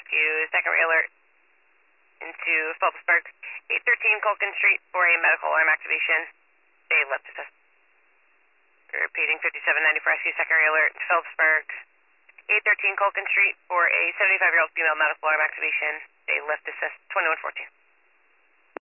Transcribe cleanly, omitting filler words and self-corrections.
rescue, secondary alert into Phillipsburg. 813 Culkin Street for a medical alarm activation. Stay left assist. Repeating 5790 for rescue, secondary alert, Phillipsburg. 813 Culkin Street for a 75-year-old female medical alarm activation. Stay left assist, 2114.